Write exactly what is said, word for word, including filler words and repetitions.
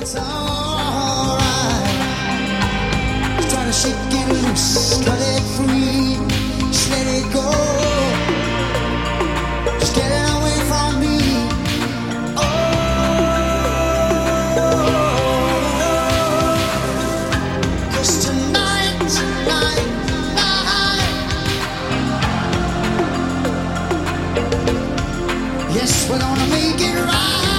It's alright. Try to shake it loose, cut it free, just let it go. Just get it away from me. Oh, 'cause tonight, tonight, tonight, yes, we're gonna make it right.